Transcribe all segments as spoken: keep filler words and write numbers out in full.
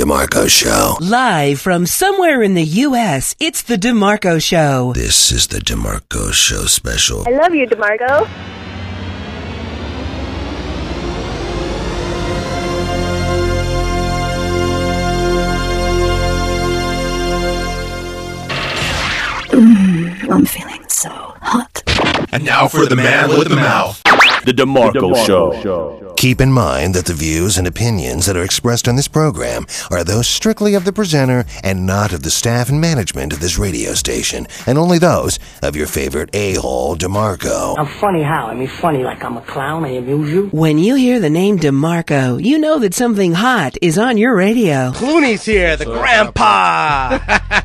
DeMarco Show. Live from somewhere in the U S, it's the DeMarco Show. This is the DeMarco Show special. I love you, DeMarco. Mm, I'm feeling so hot. And now for the man with the mouth. The DeMarco Show. Keep in mind that the views and opinions that are expressed on this program are those strictly of the presenter and not of the staff and management of this radio station, and only those of your favorite a-hole, DeMarco. I'm funny how? I mean funny like I'm a clown, I amuse you? When you hear the name DeMarco, you know that something hot is on your radio. Clooney's here, the grandpa.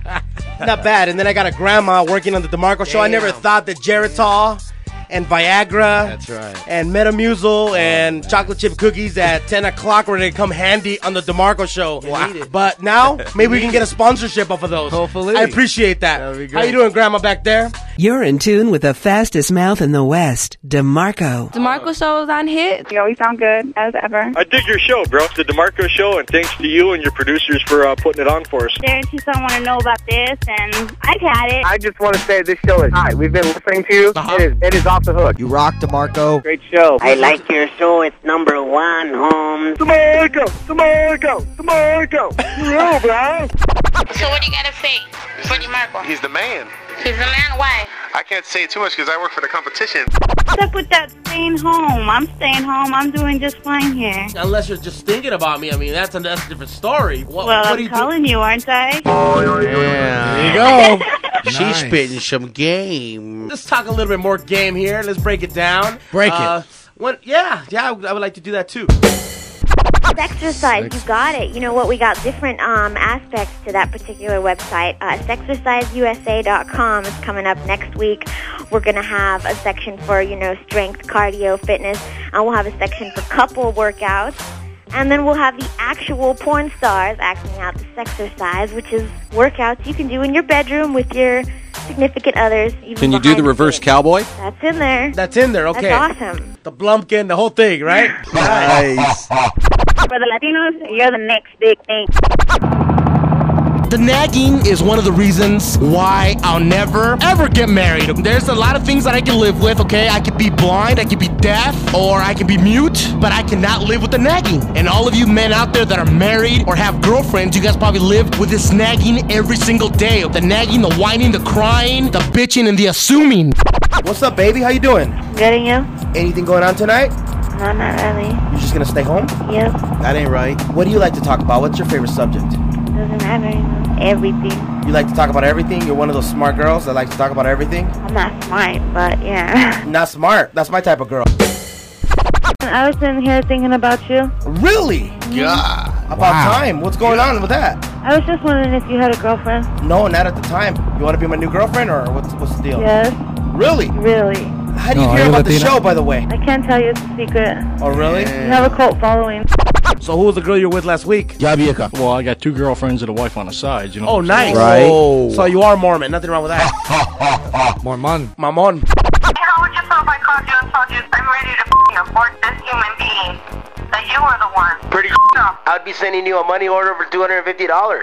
Not bad. And then I got a grandma working on the DeMarco Show. Damn. I never thought that Geritol and Viagra, that's right, and Metamucil and chocolate chip cookies at ten o'clock were going to come handy on the DeMarco Show. Wow. But now, maybe we can get a sponsorship off of those. Hopefully. I appreciate that. That would be great. How you doing, Grandma, back there? You're in tune with the fastest mouth in the West, DeMarco. DeMarco Show is on hit. You always sound good, as ever. I dig your show, bro. It's the DeMarco Show, and thanks to you and your producers for uh, putting it on for us. There and Tucson want to know about this, and I've had it. I just want to say this show is hot. We've been listening to you. Uh-huh. It is, it is off the hook. You rock, DeMarco. Great show. I like your show. It's number one, Holmes. DeMarco, DeMarco, DeMarco. You real, bro. So what do you got to say for DeMarco? He's the man. He's the man? Why? I can't say too much because I work for the competition. What's up with that staying home? I'm staying home. I'm doing just fine here. Unless you're just thinking about me. I mean, that's a, that's a different story. What, well, what I'm are you calling do? you, aren't I? Oh, yeah. There you go. Nice. She's spitting some game. Let's talk a little bit more game here. Let's break it down. Break uh, it. When, yeah, yeah, I would, I would like to do that too. Sexercise, you got it. You know what? We got different um, aspects to that particular website. Uh, Sexercise U S A dot com is coming up next week. We're going to have a section for, you know, strength, cardio, fitness, and we'll have a section for couple workouts. And then we'll have the actual porn stars acting out the Sexercise, which is workouts you can do in your bedroom with your significant others. Even can you do the reverse scenes. cowboy? That's in there. That's in there, okay. That's awesome. The Blumpkin, the whole thing, right? Nice. For the Latinos, you're the next big thing. The nagging is one of the reasons why I'll never, ever get married. There's a lot of things that I can live with, okay? I could be blind, I could be deaf, or I can be mute, but I cannot live with the nagging. And all of you men out there that are married or have girlfriends, you guys probably live with this nagging every single day. The nagging, the whining, the crying, the bitching, and the assuming. What's up, baby? How you doing? Good, and you? Anything going on tonight? No, not really. You just gonna stay home? Yep. That ain't right. What do you like to talk about? What's your favorite subject? Doesn't matter. Everything. You like to talk about everything? You're one of those smart girls that like to talk about everything? I'm not smart, but yeah. Not smart. That's my type of girl. I was sitting here thinking about you. Really? Yeah. About wow. time. What's going on with that? I was just wondering if you had a girlfriend. No, not at the time. You want to be my new girlfriend, or what's what's the deal? Yes. Really? Really. How do you no, hear about the show, by the way? I can't tell you. It's a secret. Oh, really? You have a cult following. So who was the girl you were with last week? Javieka. Well, I got two girlfriends and a wife on the side, you know. Oh, nice. Right. Oh. So you are Mormon. Nothing wrong with that. Mormon. Mamon. Hey, how would you feel if I called you and told you I'm ready to f***ing abort this human being? That you were the one. Pretty no. I'd be sending you a money order for two hundred fifty dollars.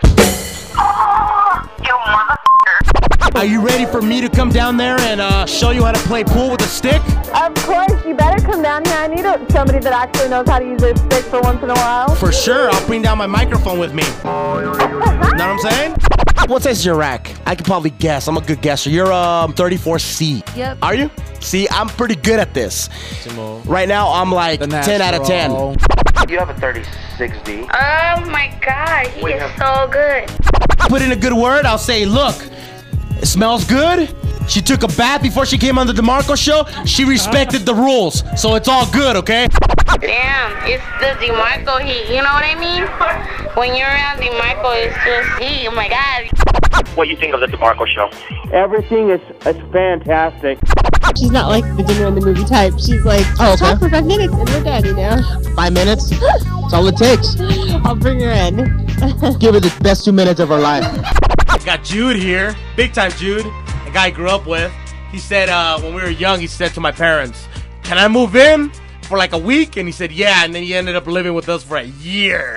Oh, you motherfucker. Are you ready for me to come down there and uh, show you how to play pool with a stick? Of course, you better come down here. I need a, somebody that actually knows how to use their stick for once in a while. For sure. I'll bring down my microphone with me. Know what I'm saying? What size is your rack? I could probably guess. I'm a good guesser. You're um thirty-four C. Yep. Are you? See, I'm pretty good at this. Right now, I'm like ten out of ten. You have a thirty-six D. Oh my God, he Wait, is so good. Put in a good word. I'll say, look, it smells good. She took a bath before she came on the DeMarco Show. She respected the rules, so it's all good, okay? Damn, it's the DeMarco heat. You know what I mean? When you're around DeMarco, it's just heat. Oh my God. What do you think of the DeMarco Show? Everything is, is fantastic. She's not like the dinner and the movie type. She's like, oh, okay. Talk for five minutes and we're done, you know? Five minutes? That's all it takes. I'll bring her in. Give her the best two minutes of her life. Got Jude here. Big time Jude. A guy I grew up with. He said uh, when we were young, he said to my parents, can I move in for like a week? And he said, yeah. And then he ended up living with us for a year.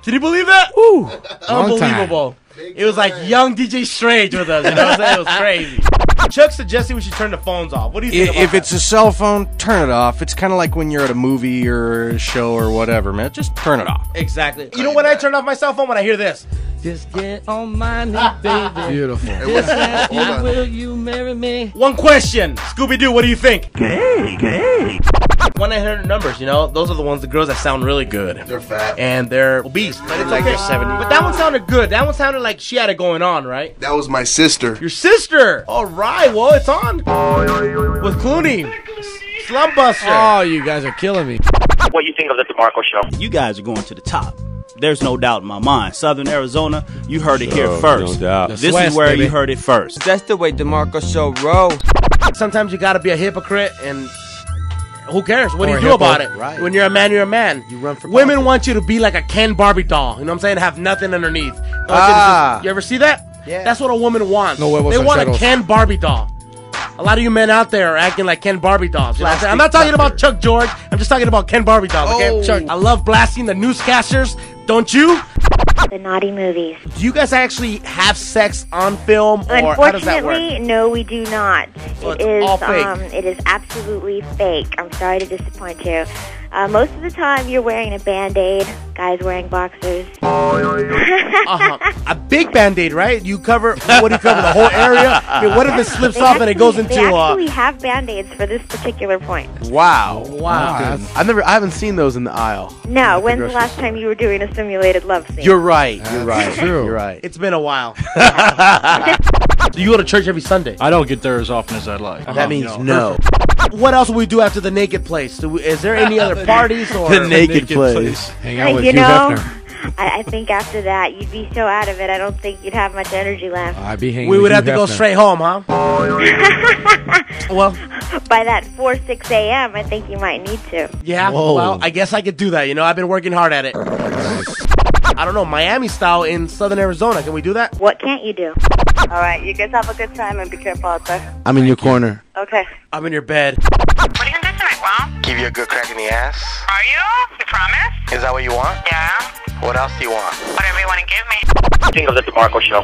Can you believe that? Ooh, unbelievable. It was like young D J Strange with us. You know what I'm saying? It was crazy. Chuck suggested we should turn the phones off. What do you think If, about if it's a cell phone, turn it off. It's kind of like when you're at a movie or a show or whatever, man. Just turn it off. that? Exactly. You know when I turn off my cell phone? When I hear this. Just get on my knee, baby. Beautiful. Just ask you, will you marry me? One question. Scooby-Doo, what do you think? Gay, gay. one eight hundred numbers, you know? Those are the ones, the girls that sound really good. They're fat. And they're obese. But it's Like okay. they're seventy. But that one sounded good. That one sounded like she had it going on, right? That was my sister. Your sister. All right. Well, it's on. With Clooney. Slumbuster. Oh, you guys are killing me. What do you think of the DeMarco Show? You guys are going to the top. There's no doubt in my mind. Southern Arizona, you heard it here Sure, first. no doubt. This West, is where baby. you heard it first. That's the way DeMarco Show roll. Sometimes you got to be a hypocrite, and who cares? What do Or you do hippo. about it? Right. When you're a man, you're a man. You run for Women politics. want you to be like a Ken Barbie doll. You know what I'm saying? Have nothing underneath. They want you to Ah. just- you ever see that? Yeah. That's what a woman wants. No huevos they want rancheros. a Ken Barbie doll. A lot of you men out there are acting like Ken Barbie dolls. You know what I'm saying? I'm not talking about Chuck George. I'm just talking about Ken Barbie dolls. Okay? Oh. Chuck. I love blasting the newscasters. Don't you? The naughty movies. Do you guys actually have sex on film, or how does that work? Unfortunately, no, we do not. So it it's is all fake. um, it is absolutely fake. I'm sorry to disappoint you. Uh, most of the time, you're wearing a Band-Aid. Guys wearing boxers. uh-huh. A big Band-Aid, right? You cover, what do you cover, the whole area? I mean, what if it slips They off and it goes actually- into, They uh, actually have Band-Aids for this particular point. Wow. wow. I've never, I haven't seen those in the aisle. No, when's the last time you were doing a simulated love scene? You're right. You're right. True. You're right. It's been a while. Do you go to church every Sunday? I don't get there as often as I'd like. That means no. What else will we do after the naked place? Do we, is there any other parties? Or The naked place. Hang out with you Hugh know, Hefner. I, I think after that, you'd be so out of it, I don't think you'd have much energy left. I'd be hanging we with would Hugh have to go Hefner. straight home, huh? Well, By that four, six a.m., I think you might need to. yeah. Whoa. Well, I guess I could do that. You know, I've been working hard at it. I don't know, Miami style in Southern Arizona. Can we do that? What can't you do? All right, you guys have a good time and be careful out there. I'm in your corner. Okay. I'm in your bed. What are you gonna do tonight, Well? Give you a good crack in the ass? Are you? You promise? Is that what you want? Yeah. What else do you want? Whatever you want to give me. What do you think of the DeMarco Show?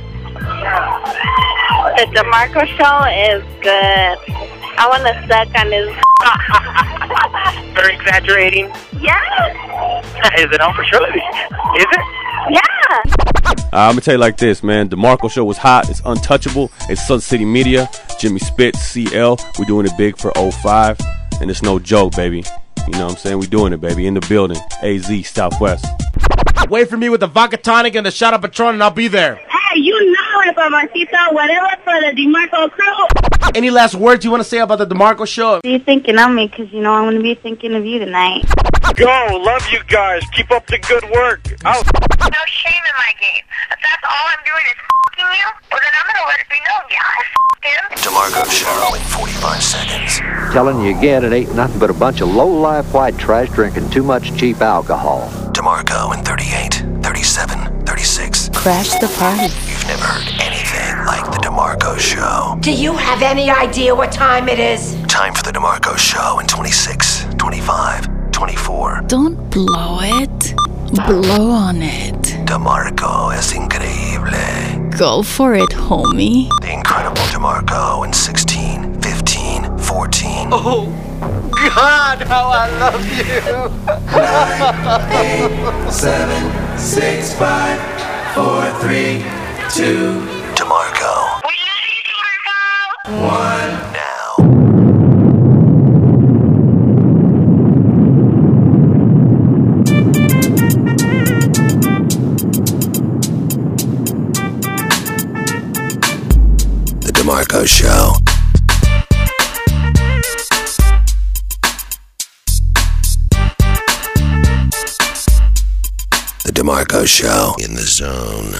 The DeMarco Show is good. I want to suck on his... Very exaggerating. Yeah. Is it on for sure? Is it? Yeah. Uh, I'm gonna tell you like this, man. DeMarco Show was hot. It's untouchable. It's Sun City Media. Jimmy Spitz, C L. We're doing it big for oh five, and it's no joke, baby. You know what I'm saying? We're doing it, baby. In the building. A Z Southwest. Wait for me with the vodka tonic and the shot of Patron, and I'll be there. Hey, you know it, mamacita. Whatever for the DeMarco crew. Any last words you want to say about the DeMarco Show? You thinking of me? Because, you know, I'm going to be thinking of you tonight. Go, love you guys. Keep up the good work. Out. No shame in my game. If that's all I'm doing is f***ing you, well then I'm gonna let it be known. Yeah, I f***ed him. DeMarco Show in forty-five seconds. Telling you again, it ain't nothing but a bunch of low-life white trash drinking too much cheap alcohol. DeMarco in thirty-eight, thirty-seven, thirty-six. Crash the party. You've never heard anything like the DeMarco Show. Do you have any idea what time it is? Time for the DeMarco Show in twenty-six, twenty-five, twenty-four. Don't blow it. Blow on it. DeMarco es increíble. Go for it, homie. The incredible DeMarco in sixteen, fifteen, fourteen. Oh, God, how I love you. Eight, seven, six, five, four, three, two, DeMarco. one. Now. The DeMarco Show. The DeMarco Show in the zone.